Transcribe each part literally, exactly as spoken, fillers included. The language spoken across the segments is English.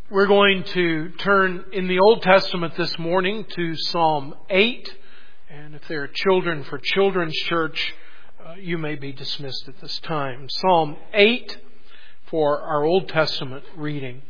We're going to turn in the Old Testament this morning to Psalm eight. And if there are children for Children's Church, uh, you may be dismissed at this time. Psalm eight for our Old Testament reading.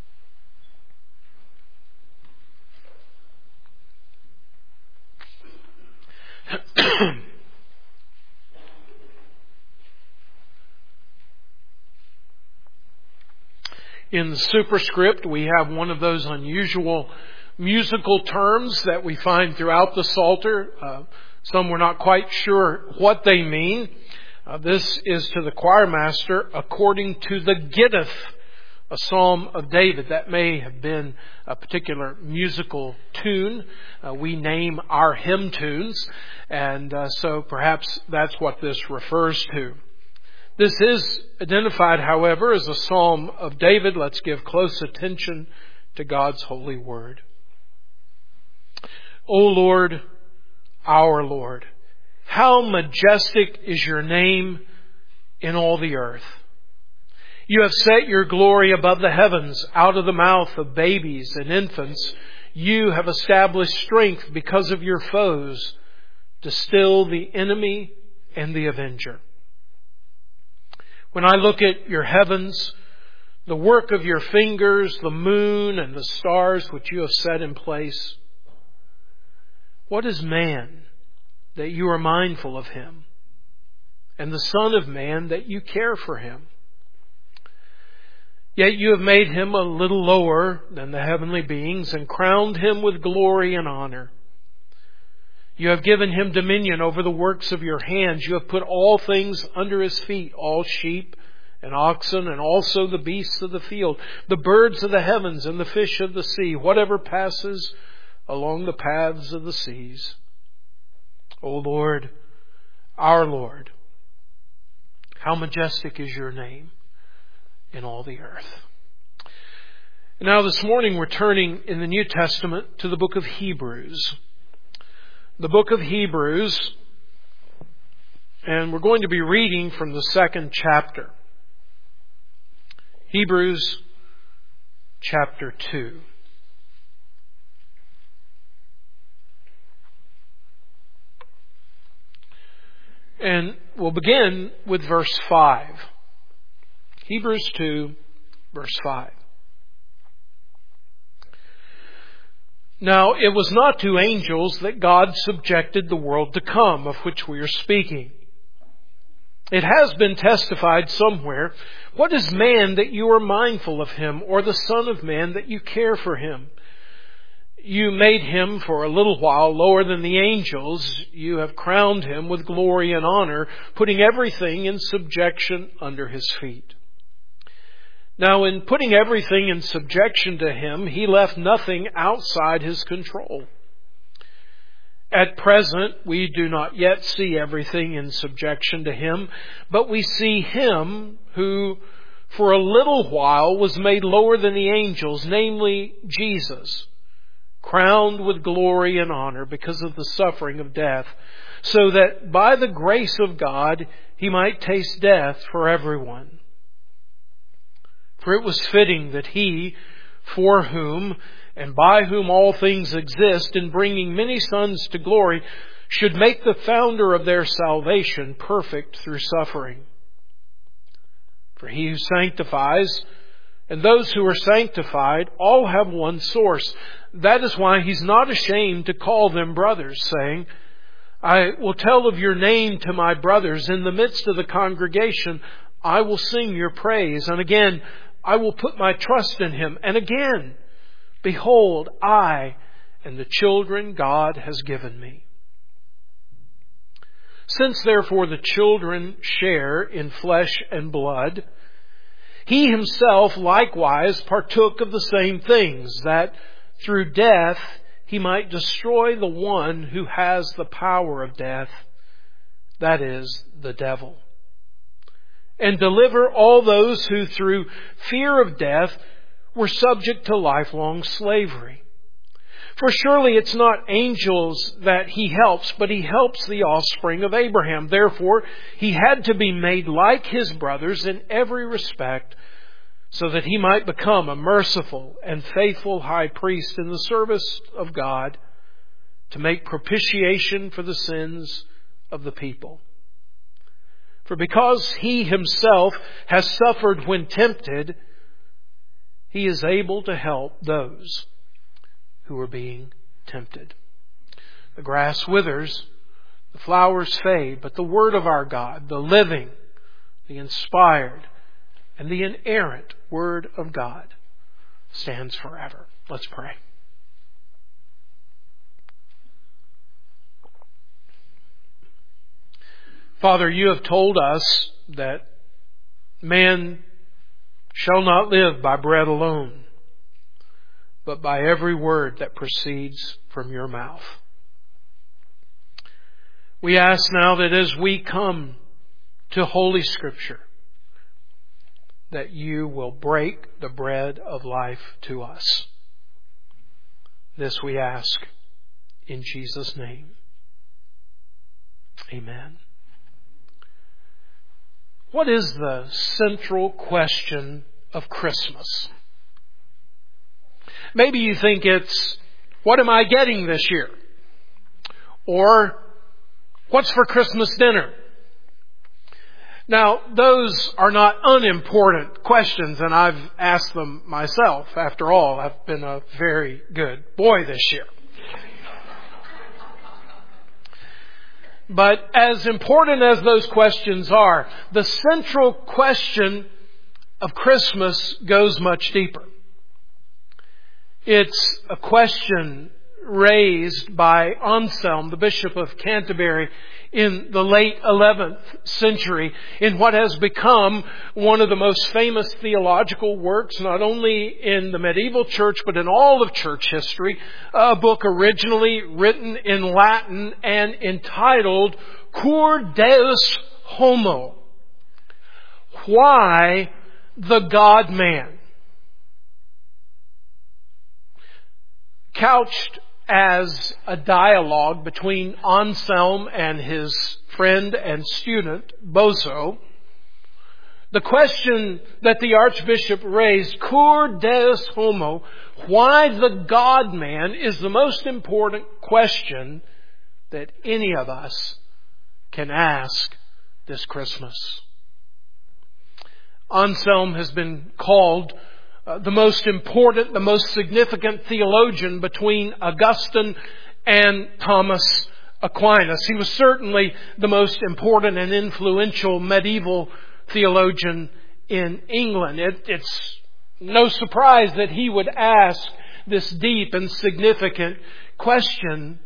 In the superscript, we have one of those unusual musical terms that we find throughout the Psalter. Uh, some we're not quite sure what they mean. Uh, this is to the choir master, according to the Gittith, a psalm of David. That may have been a particular musical tune. Uh, we name our hymn tunes, and uh, so perhaps that's what this refers to. This is identified, however, as a psalm of David. Let's give close attention to God's holy word. O Lord, our Lord, how majestic is your name in all the earth. You have set your glory above the heavens. Out of the mouth of babies and infants, you have established strength because of your foes, to still the enemy and the avenger. When I look at your heavens, the work of your fingers, the moon and the stars which you have set in place, what is man that you are mindful of him, and the Son of Man that you care for him? Yet you have made him a little lower than the heavenly beings and crowned him with glory and honor. You have given him dominion over the works of your hands. You have put all things under his feet, all sheep and oxen, and also the beasts of the field, the birds of the heavens and the fish of the sea, whatever passes along the paths of the seas. O Lord, our Lord, how majestic is your name in all the earth. Now this morning we're turning in the New Testament to the book of Hebrews. The book of Hebrews, and we're going to be reading from the second chapter. Hebrews chapter two. And we'll begin with verse five. Hebrews two, verse five. Now, it was not to angels that God subjected the world to come, of which we are speaking. It has been testified somewhere, what is man that you are mindful of him, or the Son of Man that you care for him? You made him for a little while lower than the angels. You have crowned him with glory and honor, putting everything in subjection under his feet. Now, in putting everything in subjection to him, he left nothing outside his control. At present, we do not yet see everything in subjection to him, but we see him who, for a little while, was made lower than the angels, namely Jesus, crowned with glory and honor because of the suffering of death, so that by the grace of God he might taste death for everyone. For it was fitting that he, for whom and by whom all things exist, in bringing many sons to glory, should make the founder of their salvation perfect through suffering. For he who sanctifies and those who are sanctified all have one source. That is why he's not ashamed to call them brothers, saying, I will tell of your name to my brothers. In the midst of the congregation, I will sing your praise. And again, I will put my trust in him. And again, behold, I and the children God has given me. Since therefore the children share in flesh and blood, he himself likewise partook of the same things, that through death he might destroy the one who has the power of death, that is, the devil, and deliver all those who through fear of death were subject to lifelong slavery. For surely it's not angels that he helps, but he helps the offspring of Abraham. Therefore, he had to be made like his brothers in every respect, so that He might become a merciful and faithful high priest in the service of God to make propitiation for the sins of the people. For because He Himself has suffered when tempted, He is able to help those who are being tempted. The grass withers, the flowers fade, but the Word of our God, the living, the inspired, and the inerrant Word of God stands forever. Let's pray. Father, You have told us that man shall not live by bread alone, but by every word that proceeds from Your mouth. We ask now that as we come to Holy Scripture, that You will break the bread of life to us. This we ask in Jesus' name. Amen. What is the central question of Christmas? Maybe you think it's, what am I getting this year? Or, what's for Christmas dinner? Now, those are not unimportant questions, and I've asked them myself. After all, I've been a very good boy this year. But as important as those questions are, the central question of Christmas goes much deeper. It's a question raised by Anselm, the Bishop of Canterbury, in the late eleventh century, in what has become one of the most famous theological works, not only in the medieval church, but in all of church history. A book originally written in Latin and entitled Cur Deus Homo. Why the God-man? Couched as a dialogue between Anselm and his friend and student, Boso, the question that the Archbishop raised, Cur Deus Homo, why the God-man, is the most important question that any of us can ask this Christmas. Anselm has been called Uh, the most important, the most significant theologian between Augustine and Thomas Aquinas. He was certainly the most important and influential medieval theologian in England. It, it's no surprise that he would ask this deep and significant question.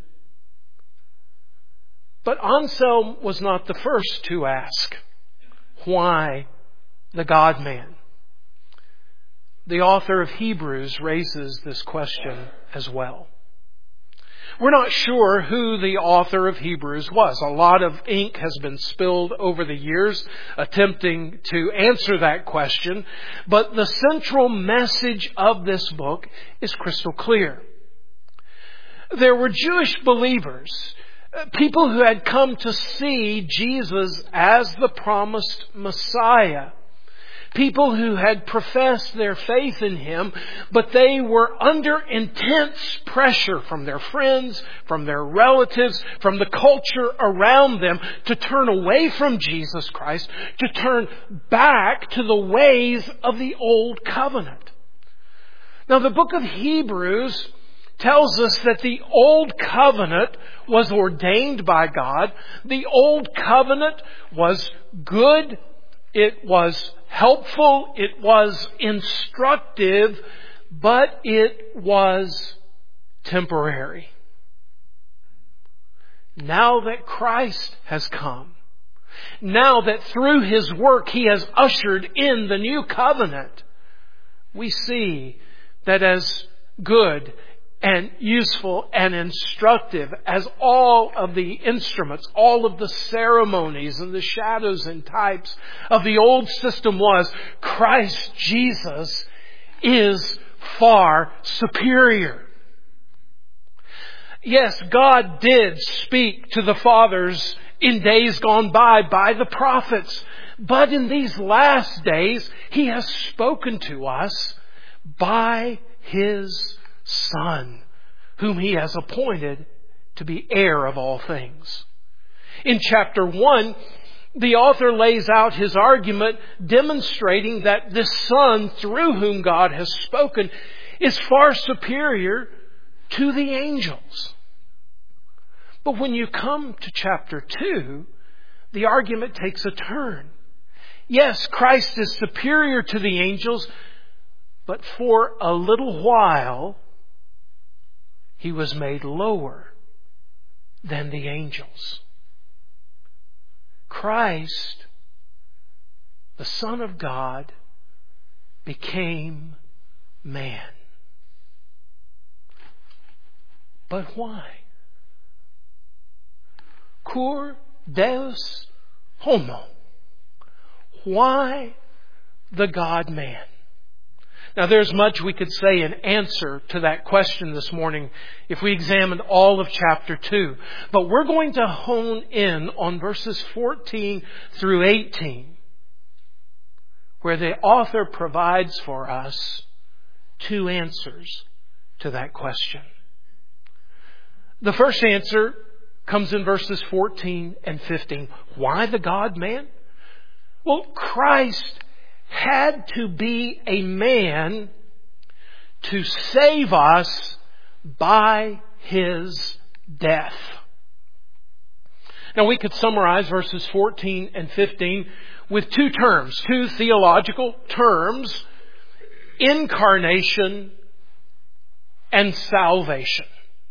But Anselm was not the first to ask, why the God-man? The author of Hebrews raises this question as well. We're not sure who the author of Hebrews was. A lot of ink has been spilled over the years attempting to answer that question. But the central message of this book is crystal clear. There were Jewish believers, people who had come to see Jesus as the promised Messiah. People who had professed their faith in Him, but they were under intense pressure from their friends, from their relatives, from the culture around them to turn away from Jesus Christ, to turn back to the ways of the Old Covenant. Now, the book of Hebrews tells us that the Old Covenant was ordained by God. The Old Covenant was good. It was helpful, it was instructive, but it was temporary. Now that Christ has come, now that through His work He has ushered in the new covenant, we see that as good and useful and instructive as all of the instruments, all of the ceremonies and the shadows and types of the old system was, Christ Jesus is far superior. Yes, God did speak to the fathers in days gone by by the prophets, But in these last days, He has spoken to us by His Son, whom He has appointed to be heir of all things. In chapter one, the author lays out his argument demonstrating that this Son through whom God has spoken is far superior to the angels. But when you come to chapter two, the argument takes a turn. Yes, Christ is superior to the angels, but for a little while, He was made lower than the angels. Christ, the Son of God, became man. But why? Cur Deus homo. Why the God-man? Now there's much we could say in answer to that question this morning if we examined all of chapter two. But we're going to hone in on verses fourteen through eighteen, where the author provides for us two answers to that question. The first answer comes in verses fourteen and fifteen. Why the God-man? Well, Christ had to be a man to save us by His death. Now we could summarize verses fourteen and fifteen with two terms, two theological terms: incarnation and salvation.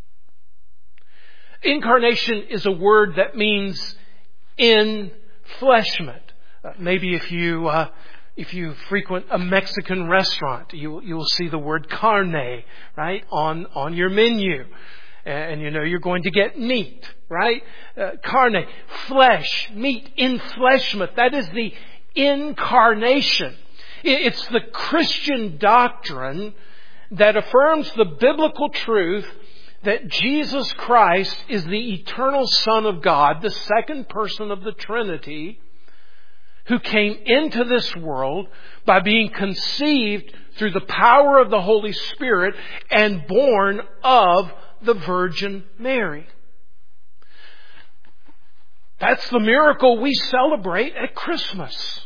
Incarnation is a word that means enfleshment. Uh, maybe if you uh, if you frequent a Mexican restaurant, you you will see the word carne, right, on on your menu, and, and you know you're going to get meat, right? Uh, carne, flesh, meat, enfleshment. That is the incarnation. It's the Christian doctrine that affirms the biblical truth that Jesus Christ is the eternal Son of God, the second person of the Trinity, who came into this world by being conceived through the power of the Holy Spirit and born of the Virgin Mary. That's the miracle we celebrate at Christmas.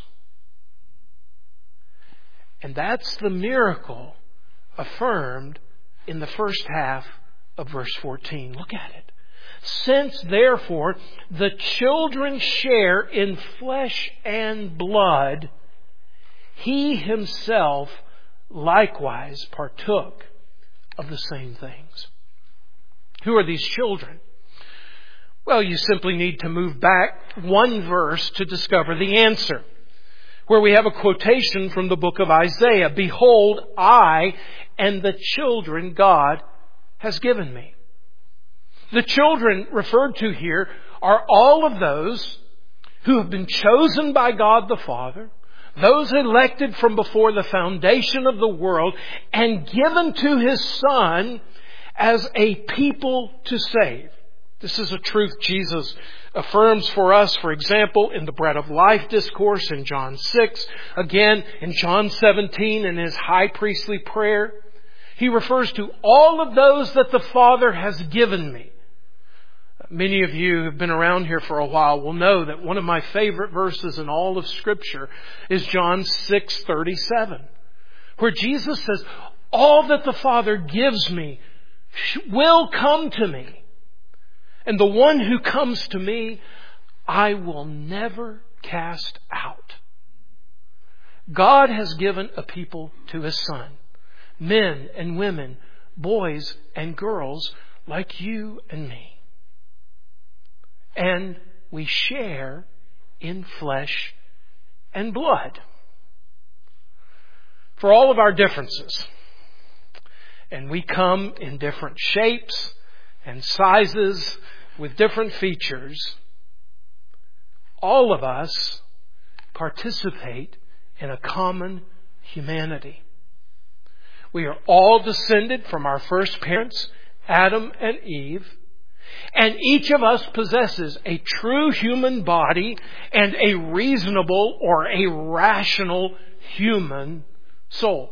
And that's the miracle affirmed in the first half of verse fourteen. Look at it. Since, therefore, the children share in flesh and blood, He Himself likewise partook of the same things. Who are these children? Well, you simply need to move back one verse to discover the answer, where we have a quotation from the book of Isaiah. Behold, I and the children God has given me. The children referred to here are all of those who have been chosen by God the Father, those elected from before the foundation of the world and given to His Son as a people to save. This is a truth Jesus affirms for us, for example, in the Bread of Life discourse in John six, again in John seventeen in His high priestly prayer. He refers to all of those that the Father has given me. Many of you who have been around here for a while will know that one of my favorite verses in all of Scripture is John six thirty-seven, where Jesus says, all that the Father gives me will come to me. And the one who comes to me, I will never cast out. God has given a people to His Son. Men and women, boys and girls like you and me. And we share in flesh and blood. For all of our differences, and we come in different shapes and sizes with different features, all of us participate in a common humanity. We are all descended from our first parents, Adam and Eve, And each of us possesses a true human body and a reasonable or a rational human soul.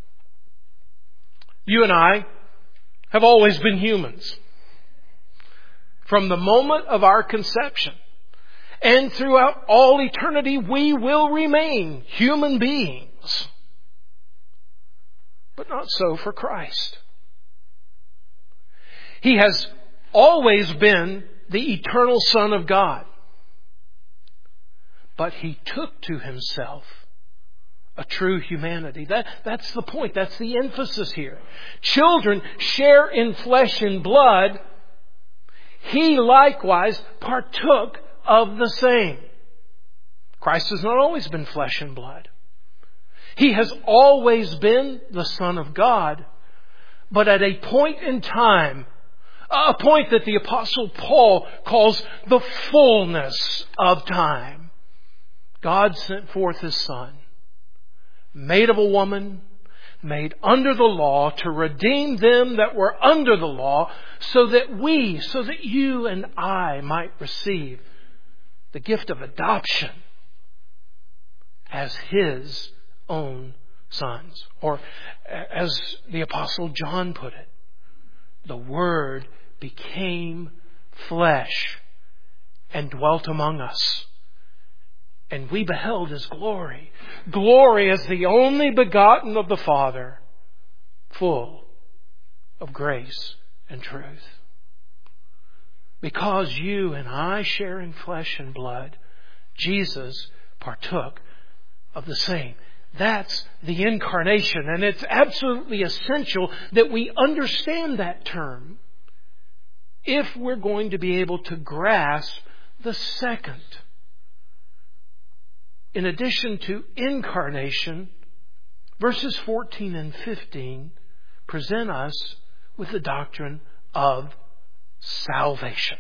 You and I have always been humans. From the moment of our conception and throughout all eternity, we will remain human beings. But not so for Christ. He has always been the eternal Son of God. But He took to Himself a true humanity. That, that's the point. That's the emphasis here. Children share in flesh and blood. He likewise partook of the same. Christ has not always been flesh and blood. He has always been the Son of God. But at a point in time, a point that the Apostle Paul calls the fullness of time, God sent forth His Son, made of a woman, made under the law, to redeem them that were under the law, so that we, so that you and I might receive the gift of adoption as His own sons. Or as the Apostle John put it, the Word became flesh and dwelt among us. And we beheld His glory. Glory as the only begotten of the Father, full of grace and truth. Because you and I share in flesh and blood, Jesus partook of the same. That's the incarnation. And it's absolutely essential that we understand that term if we're going to be able to grasp the second. In addition to incarnation, verses fourteen and fifteen present us with the doctrine of salvation.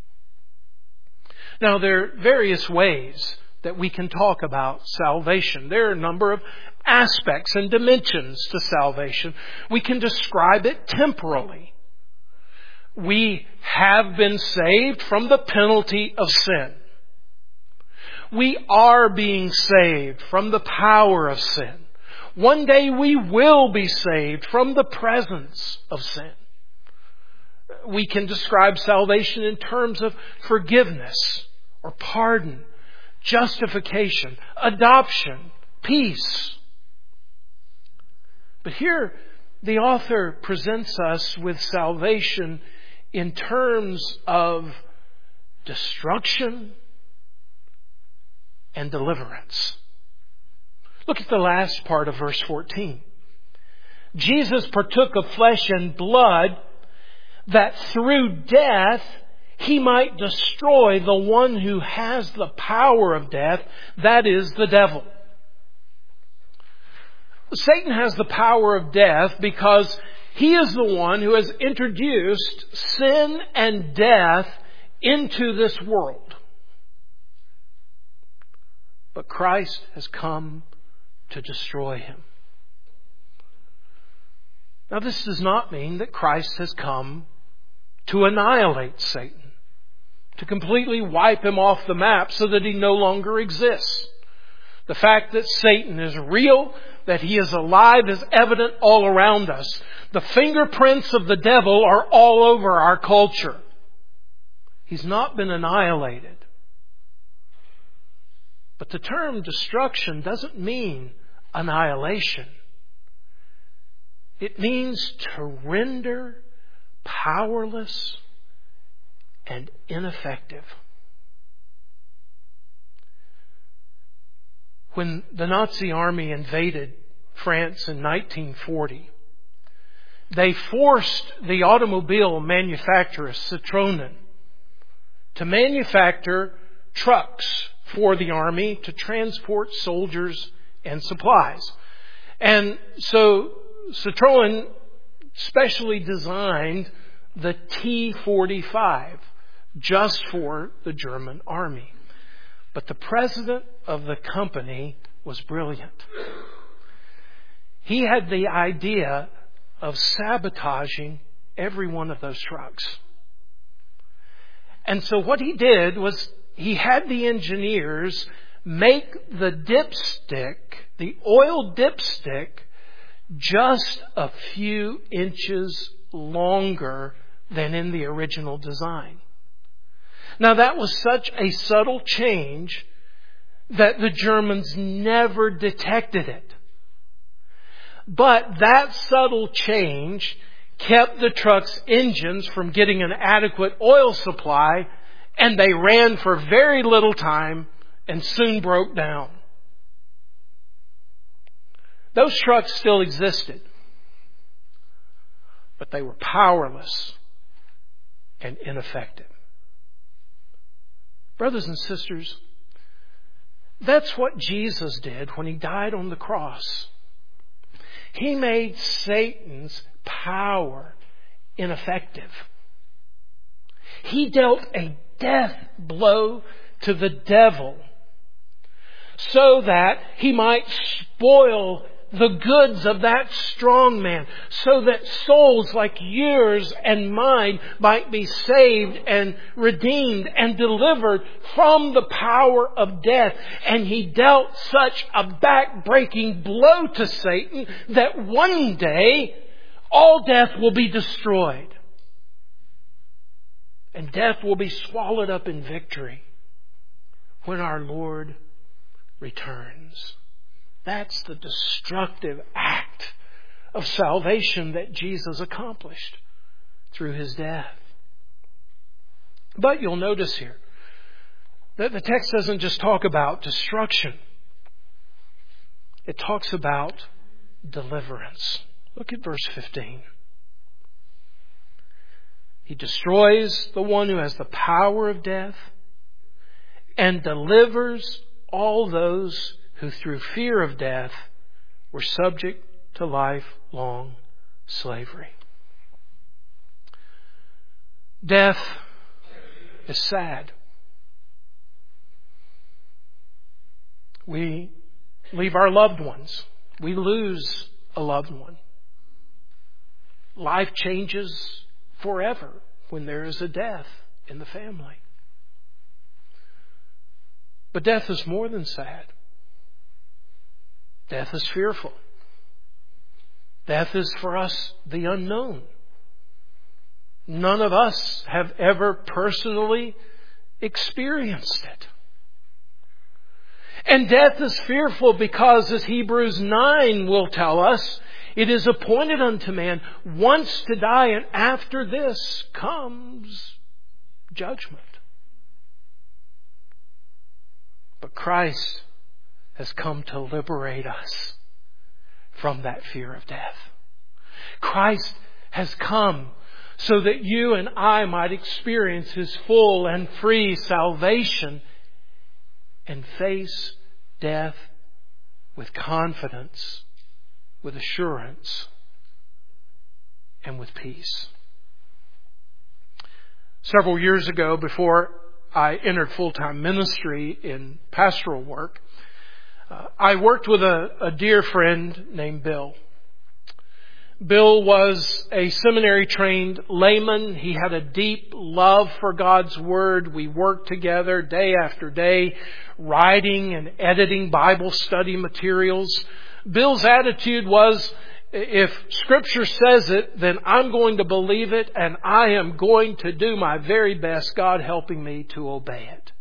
Now, there are various ways that we can talk about salvation. There are a number of aspects and dimensions to salvation. We can describe it temporally. We have been saved from the penalty of sin. We are being saved from the power of sin. One day we will be saved from the presence of sin. We can describe salvation in terms of forgiveness or pardon, justification, adoption, peace. But here the author presents us with salvation in terms of destruction and deliverance. Look at the last part of verse fourteen. Jesus partook of flesh and blood, that through death He might destroy the one who has the power of death, that is, the devil. Satan has the power of death because he is the one who has introduced sin and death into this world. But Christ has come to destroy him. Now, this does not mean that Christ has come to annihilate Satan, to completely wipe him off the map so that he no longer exists. The fact that Satan is real, that he is alive, is evident all around us. The fingerprints of the devil are all over our culture. He's not been annihilated. But the term destruction doesn't mean annihilation. It means to render powerless and ineffective. When the Nazi army invaded France in nineteen forty, they forced the automobile manufacturer Citroën to manufacture trucks for the army to transport soldiers and supplies. And so Citroën specially designed the T forty-five just for the German army. But the president of the company was brilliant. He had the idea of sabotaging every one of those trucks. And so what he did was he had the engineers make the dipstick, the oil dipstick, just a few inches longer than in the original design. Now that was such a subtle change that the Germans never detected it. But that subtle change kept the truck's engines from getting an adequate oil supply, and they ran for very little time and soon broke down. Those trucks still existed, but they were powerless and ineffective. Brothers and sisters, that's what Jesus did when He died on the cross. He made Satan's power ineffective. He dealt a death blow to the devil so that he might spoil the goods of that strong man, so that souls like yours and mine might be saved and redeemed and delivered from the power of death. And He dealt such a back-breaking blow to Satan that one day all death will be destroyed. And death will be swallowed up in victory when our Lord returns. That's the destructive act of salvation that Jesus accomplished through His death. But you'll notice here that the text doesn't just talk about destruction. It talks about deliverance. Look at verse fifteen. He destroys the one who has the power of death and delivers all those who through fear of death were subject to lifelong slavery. Death is sad. We leave our loved ones. We lose a loved one. Life changes forever when there is a death in the family. But death is more than sad. Death is fearful. Death is for us the unknown. None of us have ever personally experienced it. And death is fearful because, as Hebrews nine will tell us, it is appointed unto man once to die, and after this comes judgment. But Christ has come to liberate us from that fear of death. Christ has come so that you and I might experience His full and free salvation and face death with confidence, with assurance, and with peace. Several years ago, before I entered full-time ministry in pastoral work, uh, I worked with a, a dear friend named Bill. Bill was a seminary-trained layman. He had a deep love for God's Word. We worked together day after day, writing and editing Bible study materials. Bill's attitude was, if Scripture says it, then I'm going to believe it, and I am going to do my very best, God helping me to obey it.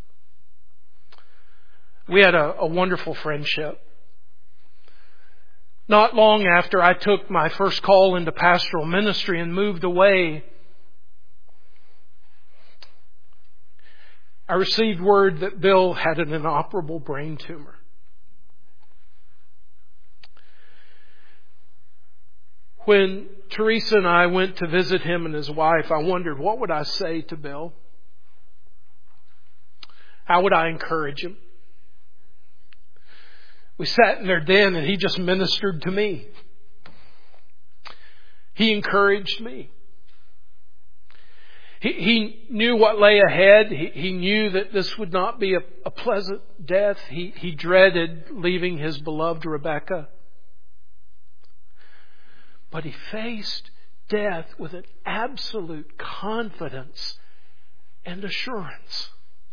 We had a, a wonderful friendship. Not long after I took my first call into pastoral ministry and moved away, I received word that Bill had an inoperable brain tumor. When Teresa and I went to visit him and his wife, I wondered, what would I say to Bill? How would I encourage him? We sat in their den and he just ministered to me. He encouraged me. He, he knew what lay ahead. He, he knew that this would not be a, a pleasant death. He, he dreaded leaving his beloved Rebecca. But he faced death with an absolute confidence and assurance.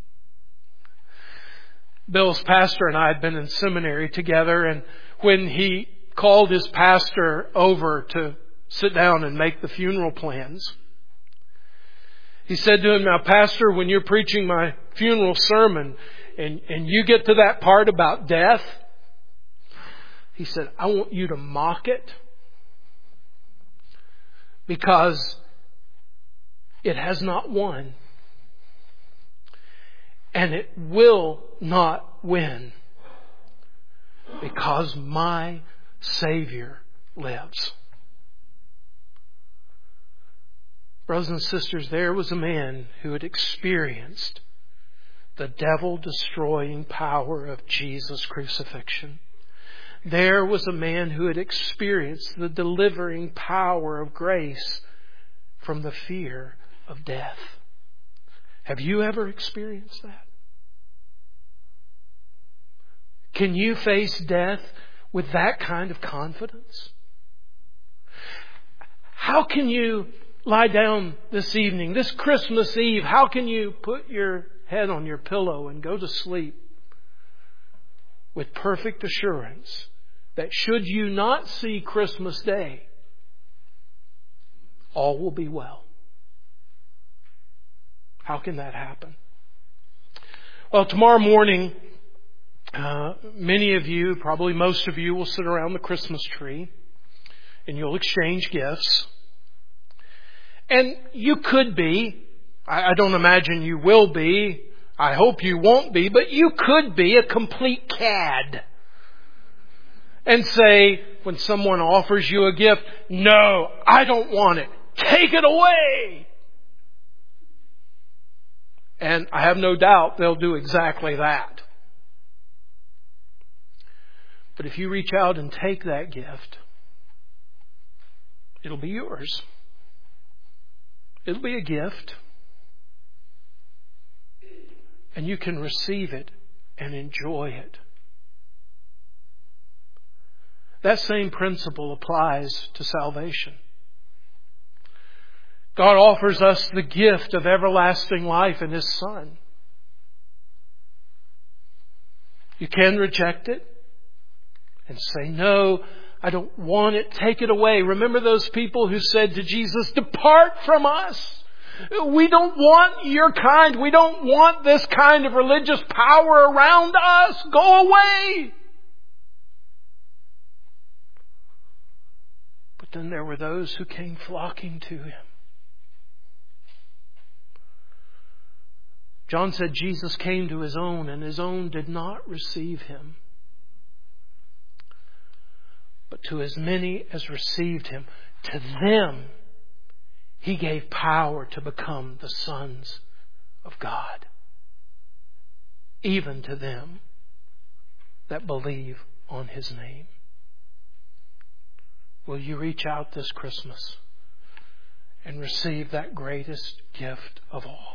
Bill's pastor and I had been in seminary together, and when he called his pastor over to sit down and make the funeral plans, he said to him, "Now, Pastor, when you're preaching my funeral sermon and, and you get to that part about death," he said, "I want you to mock it, because it has not won. And it will not win, because my Savior lives." Brothers and sisters, there was a man who had experienced the devil-destroying power of Jesus' crucifixion. There was a man who had experienced the delivering power of grace from the fear of death. Have you ever experienced that? Can you face death with that kind of confidence? How can you lie down this evening, this Christmas Eve, how can you put your head on your pillow and go to sleep with perfect assurance that should you not see Christmas Day, all will be well? How can that happen? Well, tomorrow morning, uh, many of you, probably most of you, will sit around the Christmas tree and you'll exchange gifts. And you could be, I, I don't imagine you will be, I hope you won't be, but you could be a complete cad and say, when someone offers you a gift, "No, I don't want it. Take it away." And I have no doubt they'll do exactly that. But if you reach out and take that gift, it'll be yours. It'll be a gift. And you can receive it and enjoy it. That same principle applies to salvation. God offers us the gift of everlasting life in His Son. You can reject it and say, "No, I don't want it. Take it away." Remember those people who said to Jesus, "Depart from us. We don't want your kind. We don't want this kind of religious power around us. Go away." But then there were those who came flocking to Him. John said Jesus came to His own, and His own did not receive Him. But to as many as received Him, to them He gave power to become the sons of God. Even to them that believe on His name. Will you reach out this Christmas and receive that greatest gift of all?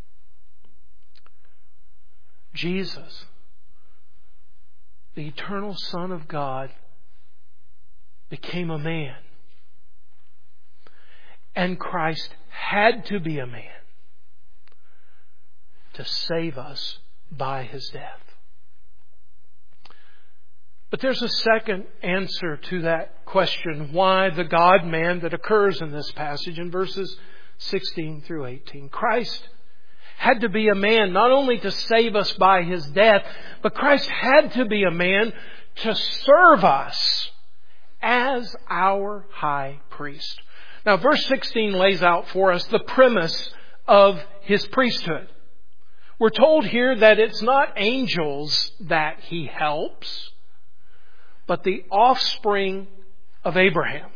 Jesus, the eternal Son of God, became a man. And Christ had to be a man to save us by His death. But there's a second answer to that question, why the God-man, that occurs in this passage in verses sixteen through eighteen. Christ had to be a man not only to save us by His death, but Christ had to be a man to serve us as our high priest. Now, verse sixteen lays out for us the premise of His priesthood. We're told here that it's not angels that He helps, but the offspring of Abraham.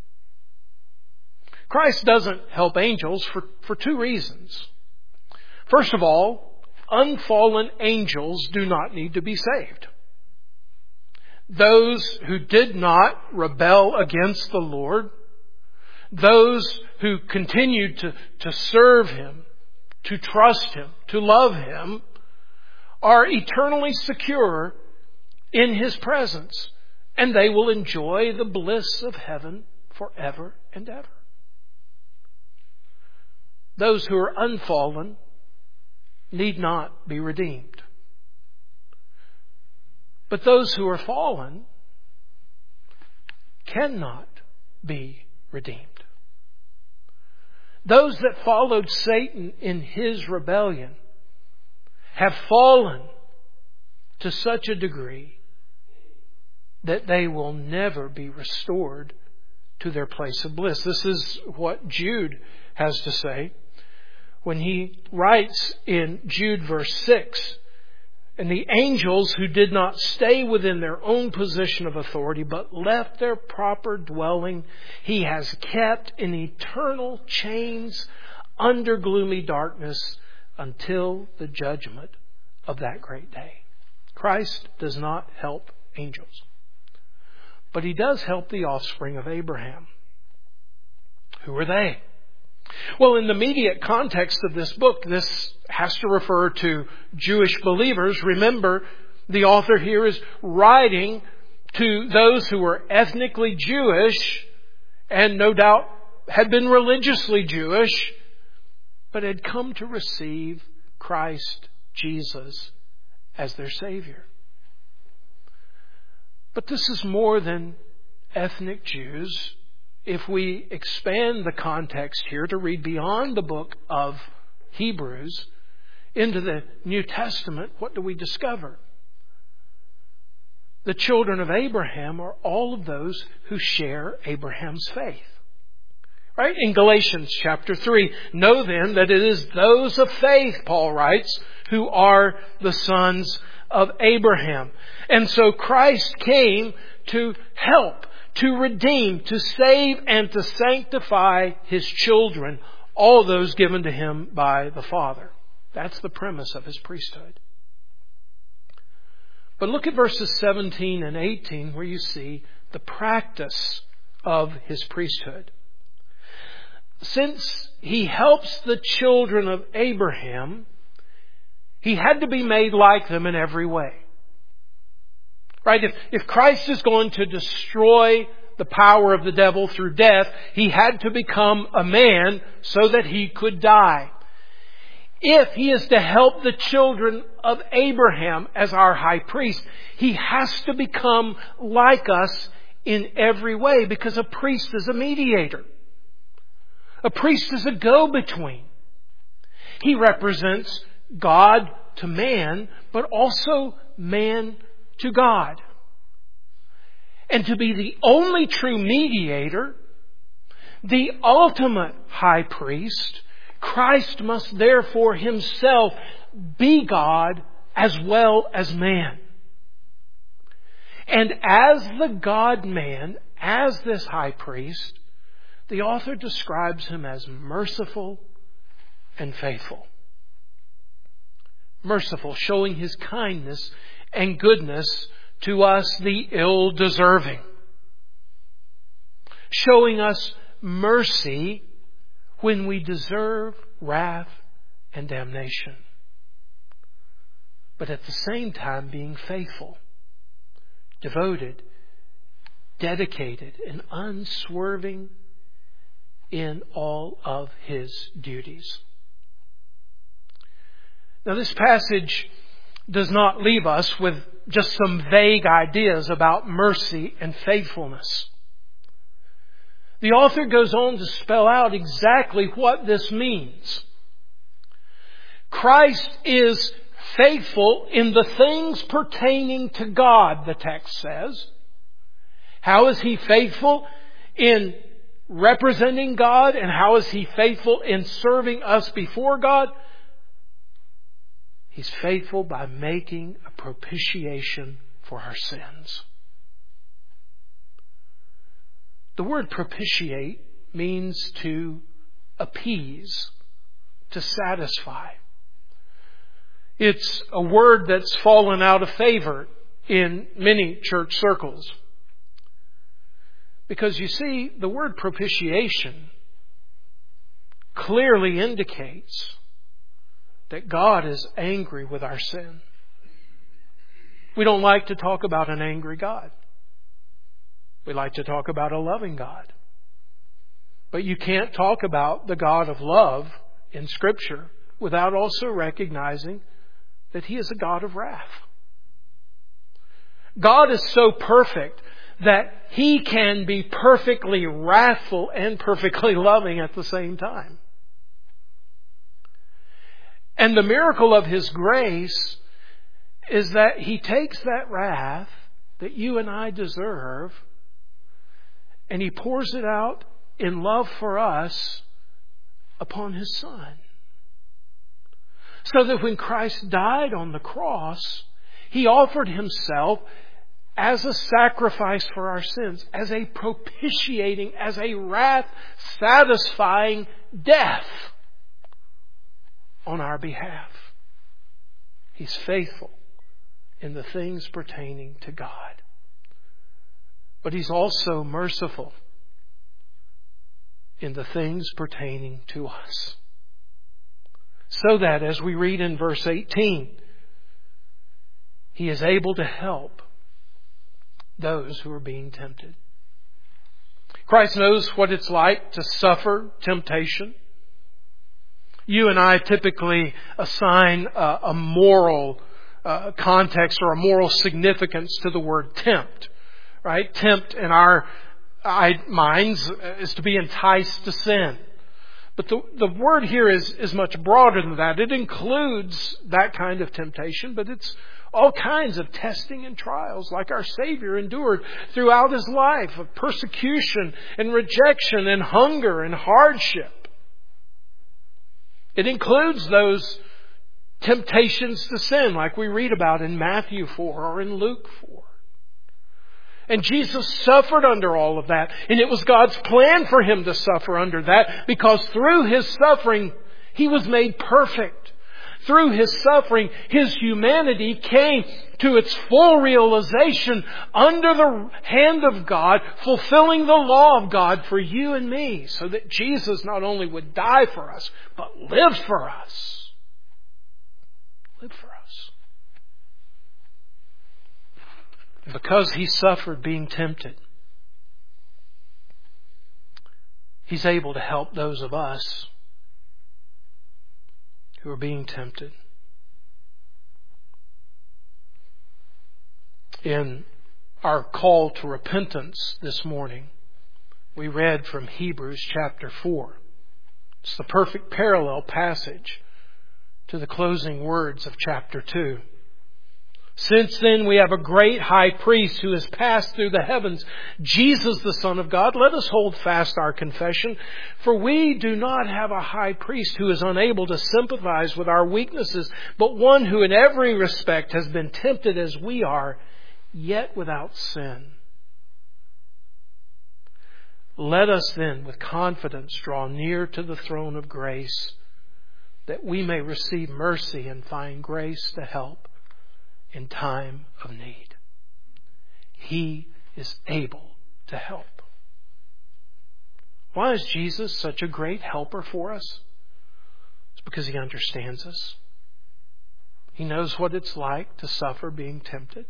Christ doesn't help angels for, for two reasons. First of all, unfallen angels do not need to be saved. Those who did not rebel against the Lord, those who continued to, to serve Him, to trust Him, to love Him, are eternally secure in His presence. And they will enjoy the bliss of heaven forever and ever. Those who are unfallen need not be redeemed. But those who are fallen cannot be redeemed. Those that followed Satan in his rebellion have fallen to such a degree that they will never be restored to their place of bliss. This is what Jude has to say when he writes in Jude verse six, "And the angels who did not stay within their own position of authority, but left their proper dwelling, He has kept in eternal chains under gloomy darkness until the judgment of that great day." Christ does not help angels, but He does help the offspring of Abraham. Who are they? Well, in the immediate context of this book, this has to refer to Jewish believers. Remember, the author here is writing to those who were ethnically Jewish and no doubt had been religiously Jewish, but had come to receive Christ Jesus as their Savior. But this is more than ethnic Jews. If we expand the context here to read beyond the book of Hebrews into the New Testament, what do we discover? The children of Abraham are all of those who share Abraham's faith. Right? In Galatians chapter three, "Know then that it is those of faith," Paul writes, "who are the sons of Abraham." And so Christ came to help, to redeem, to save, and to sanctify His children, all those given to Him by the Father. That's the premise of His priesthood. But look at verses seventeen and eighteen where you see the practice of His priesthood. Since He helps the children of Abraham, He had to be made like them in every way. Right? If, if Christ is going to destroy the power of the devil through death, He had to become a man so that He could die. If He is to help the children of Abraham as our high priest, He has to become like us in every way, because a priest is a mediator. A priest is a go-between. He represents God to man, but also man to God. And to be the only true mediator, the ultimate high priest, Christ must therefore Himself be God as well as man. And as the God-man, as this high priest, the author describes Him as merciful and faithful. Merciful, showing His kindness and goodness to us, the ill-deserving. Showing us mercy when we deserve wrath and damnation. But at the same time being faithful, devoted, dedicated, and unswerving in all of His duties. Now, this passage does not leave us with just some vague ideas about mercy and faithfulness. The author goes on to spell out exactly what this means. Christ is faithful in the things pertaining to God, the text says. How is He faithful in representing God, and how is He faithful in serving us before God? He's faithful by making a propitiation for our sins. The word propitiate means to appease, to satisfy. It's a word that's fallen out of favor in many church circles. Because you see, the word propitiation clearly indicates that God is angry with our sin. We don't like to talk about an angry God. We like to talk about a loving God. But you can't talk about the God of love in Scripture without also recognizing that He is a God of wrath. God is so perfect that He can be perfectly wrathful and perfectly loving at the same time. And the miracle of His grace is that He takes that wrath that you and I deserve and He pours it out in love for us upon His Son. So that when Christ died on the cross, He offered Himself as a sacrifice for our sins, as a propitiating, as a wrath-satisfying death on our behalf. He's faithful in the things pertaining to God. But He's also merciful in the things pertaining to us. So that, as we read in verse eighteen, He is able to help those who are being tempted. Christ knows what it's like to suffer temptation. You and I typically assign a, a moral uh, context or a moral significance to the word tempt. Right? Tempt in our minds is to be enticed to sin. But the, the word here is, is much broader than that. It includes that kind of temptation, but it's all kinds of testing and trials like our Savior endured throughout His life of persecution and rejection and hunger and hardship. It includes those temptations to sin like we read about in Matthew four or in Luke four. And Jesus suffered under all of that. And it was God's plan for Him to suffer under that because through His suffering, He was made perfect. Through His suffering, His humanity came to its full realization under the hand of God, fulfilling the law of God for you and me, so that Jesus not only would die for us, but live for us. Live for us. Because He suffered being tempted, He's able to help those of us who are being tempted. In our call to repentance this morning, we read from Hebrews chapter four. It's the perfect parallel passage to the closing words of chapter two. Since then we have a great high priest who has passed through the heavens, Jesus the Son of God. Let us hold fast our confession, for we do not have a high priest who is unable to sympathize with our weaknesses, but one who in every respect has been tempted as we are, yet without sin. Let us then with confidence draw near to the throne of grace, that we may receive mercy and find grace to help in time of need. He is able to help. Why is Jesus such a great helper for us? It's because He understands us. He knows what it's like to suffer being tempted.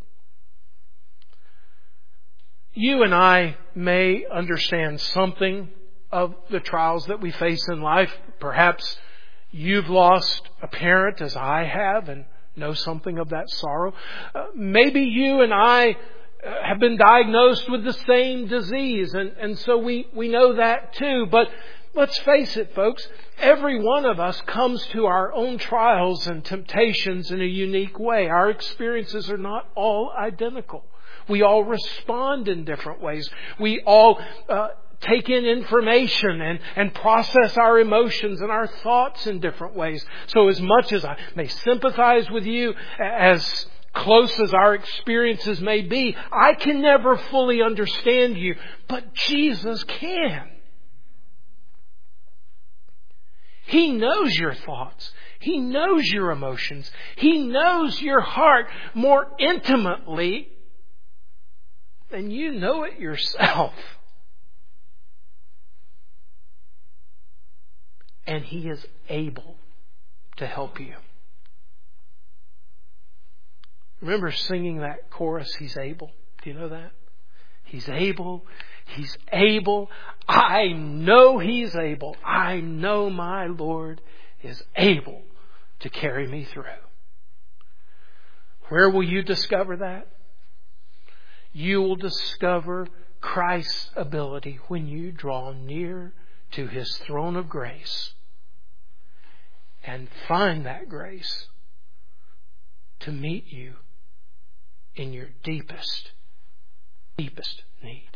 You and I may understand something of the trials that we face in life. Perhaps you've lost a parent as I have and know something of that sorrow. Uh, maybe you and I uh, have been diagnosed with the same disease, and, and so we, we know that too. But let's face it, folks, every one of us comes to our own trials and temptations in a unique way. Our experiences are not all identical. We all respond in different ways. We all uh, take in information and, and process our emotions and our thoughts in different ways. So as much as I may sympathize with you, as close as our experiences may be, I can never fully understand you, but Jesus can. He knows your thoughts. He knows your emotions. He knows your heart more intimately than you know it yourself. And He is able to help you. Remember singing that chorus, He's able? Do you know that? He's able. He's able. I know He's able. I know my Lord is able to carry me through. Where will you discover that? You will discover Christ's ability when you draw near to His throne of grace and find that grace to meet you in your deepest, deepest need.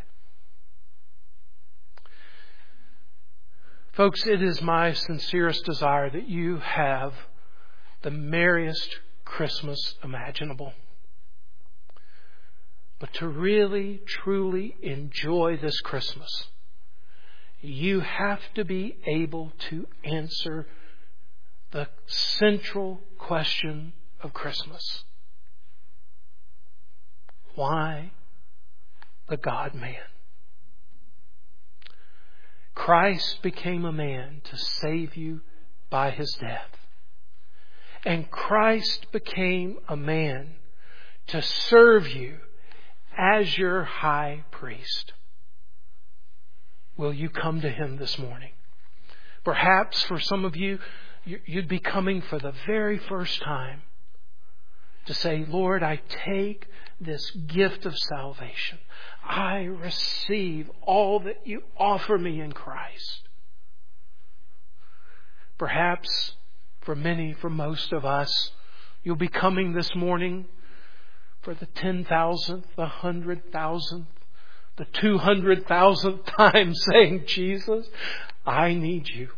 Folks, it is my sincerest desire that you have the merriest Christmas imaginable. But to really, truly enjoy this Christmas, you have to be able to answer the central question of Christmas. Why the God-man? Christ became a man to save you by His death. And Christ became a man to serve you as your high priest. Will you come to Him this morning? Perhaps for some of you, you'd be coming for the very first time to say, Lord, I take this gift of salvation. I receive all that you offer me in Christ. Perhaps for many, for most of us, you'll be coming this morning for the ten thousandth, the one hundred thousandth, the two hundred thousandth time saying, Jesus, I need you.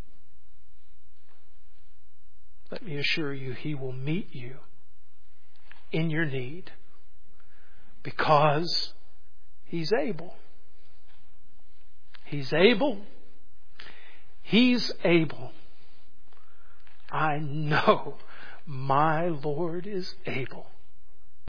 Let me assure you, He will meet you in your need because He's able. He's able. He's able. I know my Lord is able